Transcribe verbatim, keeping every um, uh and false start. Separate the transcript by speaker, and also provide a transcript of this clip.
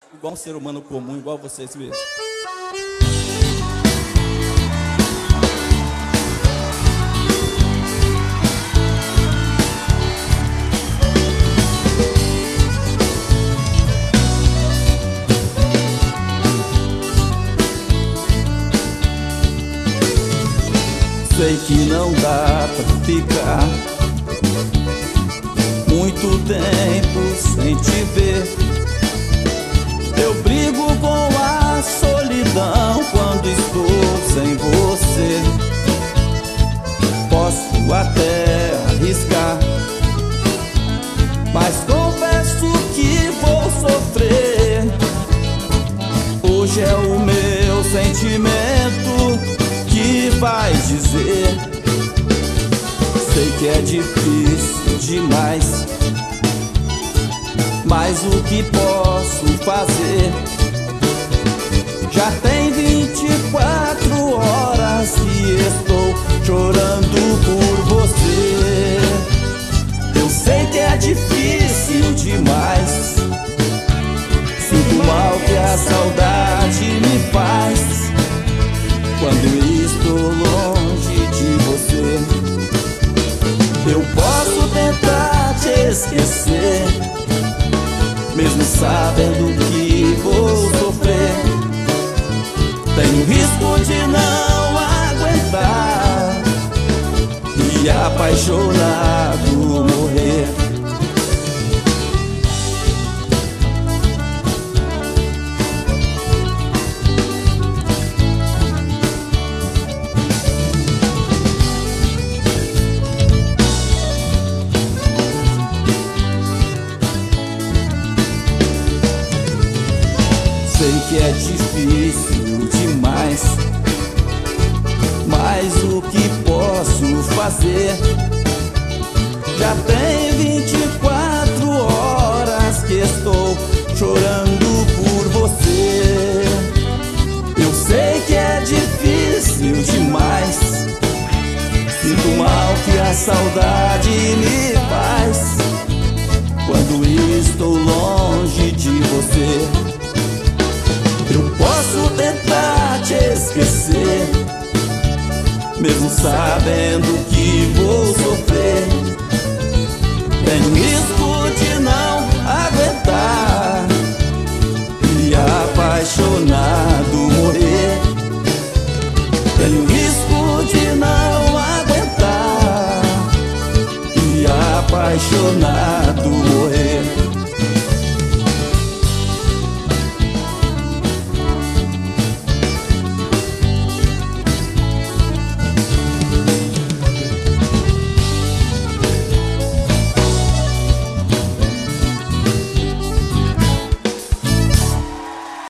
Speaker 1: igual um ser humano comum, igual vocês mesmos.
Speaker 2: Sei que não dá pra ficar muito tempo sem te ver. Eu brigo com a solidão quando estou sem você. Posso até arriscar, mas confesso que vou sofrer. Hoje é o meu sentimento que vai dizer. Sei que é difícil demais, mas o que posso fazer? Já tem vinte e quatro horas que estou chorando por você. Eu sei que é difícil demais, sinto mal que a saudade me faz quando eu estou longe de você. Eu posso tentar te esquecer, mesmo sabendo que vou sofrer. Tenho risco de não aguentar e apaixonado morrer. Sei que é difícil demais, mas o que posso fazer? Já tem vinte e quatro horas que estou chorando por você. Eu sei que é difícil demais, sinto mal que a saudade me faz quando estou longe de você. Eu posso tentar te esquecer, mesmo sabendo que vou sofrer. Tenho isso